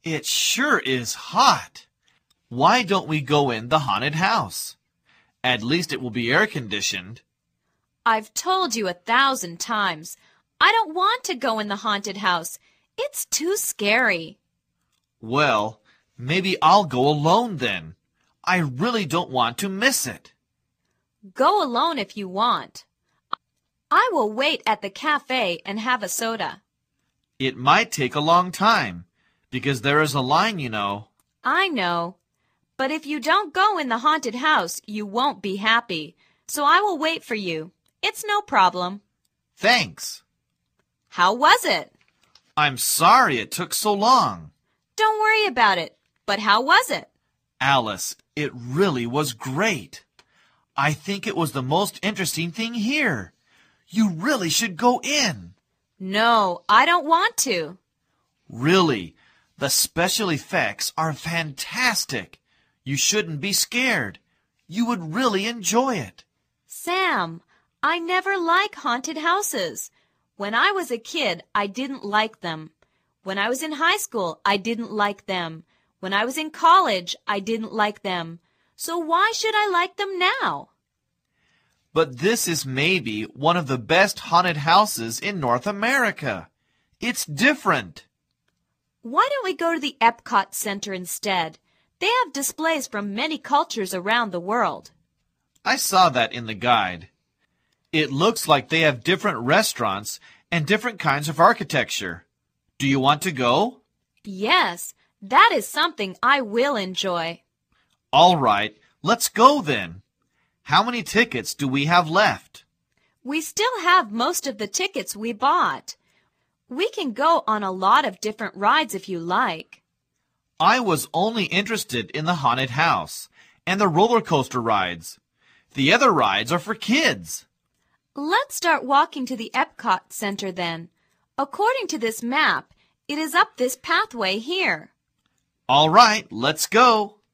It sure is hot. Why don't we go in the haunted house? At least it will be air-conditioned. I've told you 1,000 times. I don't want to go in the haunted house. It's too scary. Well, maybe I'll go alone then. I really don't want to miss it. Go alone if you want. I will wait at the cafe and have a soda. It might take a long time, because there is a line, you know. I know. But if you don't go in the haunted house, you won't be happy. So I will wait for you. It's no problem. Thanks. How was it? I'm sorry it took so long. Don't worry about it. But how was it? Alice, it really was great. I think it was the most interesting thing here. You really should go in. No, I don't want to. Really, the special effects are fantastic. You shouldn't be scared. You would really enjoy it. Sam, I never like haunted houses. When I was a kid, I didn't like them. When I was in high school, I didn't like them. When I was in college, I didn't like them. So why should I like them now? But this is maybe one of the best haunted houses in North America. It's different. Why don't we go to the Epcot Center instead? They have displays from many cultures around the world. I saw that in the guide. It looks like they have different restaurants and different kinds of architecture. Do you want to go? Yes, that is something I will enjoy. All right, let's go then. How many tickets do we have left? We still have most of the tickets we bought. We can go on a lot of different rides if you like. I was only interested in the haunted house and the roller coaster rides. The other rides are for kids. Let's start walking to the Epcot Center then. According to this map, it is up this pathway here. All right, let's go.